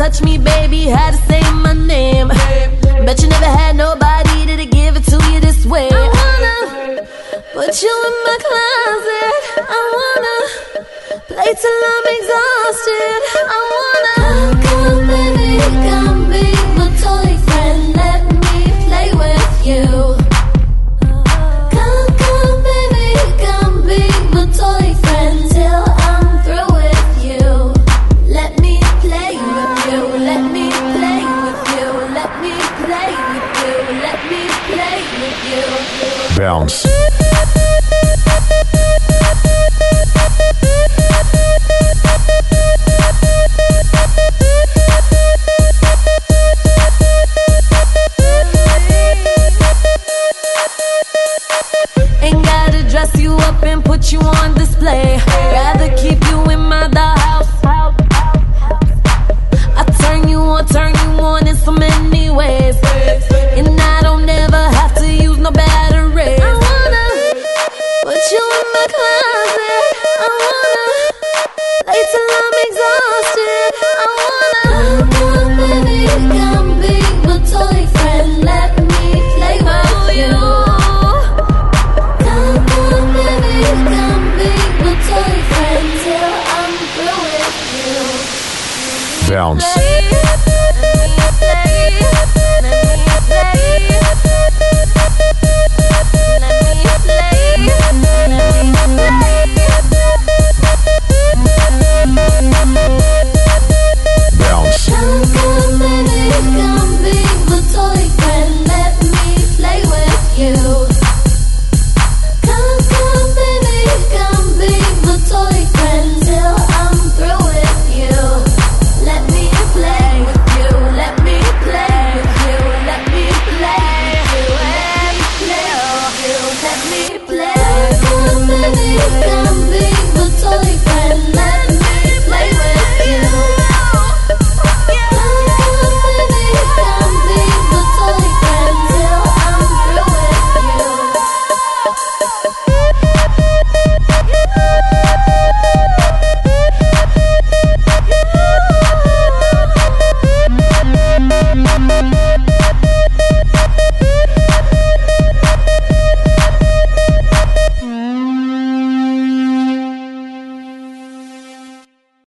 touch me, baby, had to say my name. Bet you never had nobody to give it to you this way. I wanna put you in my closet. I wanna play till I'm exhausted. I wanna come, baby, come be my toy friend. Let me play with you. Come, baby, come be my toy friend till I'm through with you. Let me play with you. Let me play with you. Let me play with you. Let me play with you. Bounce. Ain't gotta dress you up and put you on display. Rather keep you in my dollhouse. I turn you on in so many ways. And I don't ever have to use no battery. I wanna put you in my closet. I wanna play till I'm exhausted. I wanna come, baby, come be my toy friend. Let me play with you. Come, baby, come be my toy friend till I'm through with you. Bounce. Play